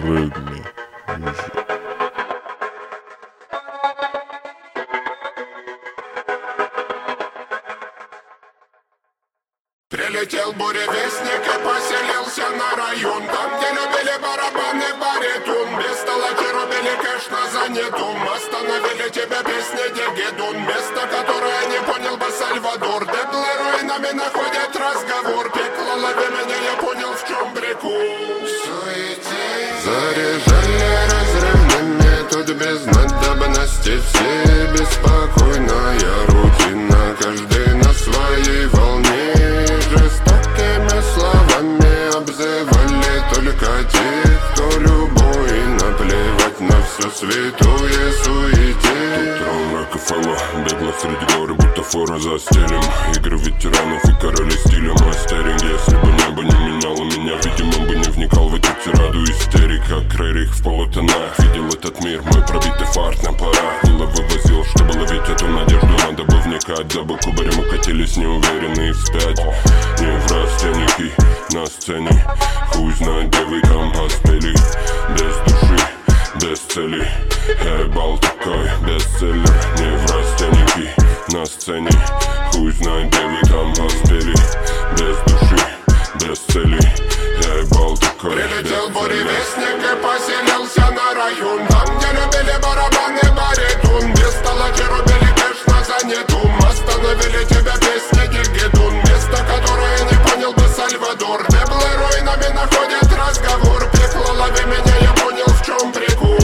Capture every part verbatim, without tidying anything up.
Прыгни ниже. Прилетел буревестник и поселился на район, там, где любили барабаны, баритун. Место лачи рубили кэш на занятум. Остановили тебя песни Дигидун. Место, которое не понял бы Сальвадор. Деблы руинами находят разговор. Пекло лови меня, я понял, в чем прикол. Заряжали разрывными, тут без надобности. Все беспокойная рутина, каждый на своей волне. Жестокими словами обзывали только тех, кто любой. Наплевать на все святое суете. Тут трон Рокфелла, бегло среди горы, бутафора застелим. Игры ветеранов и короли стиля мастеринг. Если бы небо не меняло меня, видимо бы не вникал в эти тираду истерик. Как Рерих в полутонах видел этот мир, мой пробитый фарт на парах. Было вывозил, чтобы ловить эту надежду, надо бы вникать. За бы кубарем укатились неуверенные вспять. Не в растенники на сцене, хуй знает, где вы там поспели. Без души, без цели, я ебал такой бестселлер. Не в растенники на сцене, хуй знает, где вы там поспели. Без души, без цели, я ебал такой Прилетел бестселлер. буревестник и поселился на район, там, где любили барабаны, баритун. Место лачи рубили кэш на занятум. Остановили тебя песни Дигидун. Место, которое не понял бы Сальвадор. Деблы руинами находят разговор. Пекло лови меня, я понял, в чем прикол.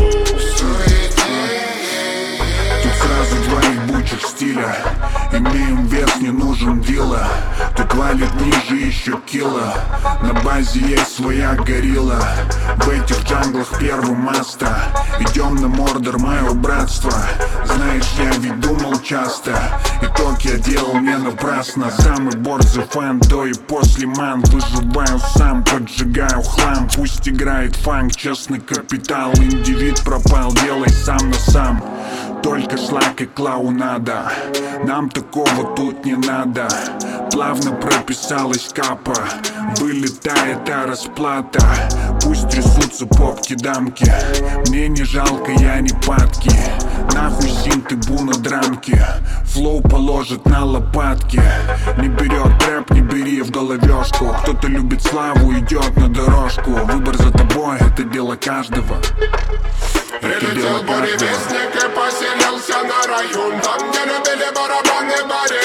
Тут сразу два ебучих стиля. Имеем вес, не нужен дила. Тут валит ниже еще кило. На базе есть своя горилла. В этих джанглах первый маста. Идем на мордор, мое братство. Знаешь, я ведь думал часто. Итог я делал не напрасно. Самый борзый фан до и после ман. Выживаю сам, поджигаю хлам. Пусть играет фанк, честный капитал. Индивид пропал, делай сам на сам. Только шлак и клоунада. Нам такого тут не надо. Плавно прописалась капа. Вылетает та расплата. Пусть трясутся попки-дамки. Мне не жалко, я не падки. Нахуй синты, буна, драмки. Флоу положит на лопатки. Не берет рэп, не бери в головешку. Кто-то любит славу, идет на дорожку. Выбор за тобой, это дело каждого. Прилетел буревестник и поселился на район, там, где любили барабаны, баритун.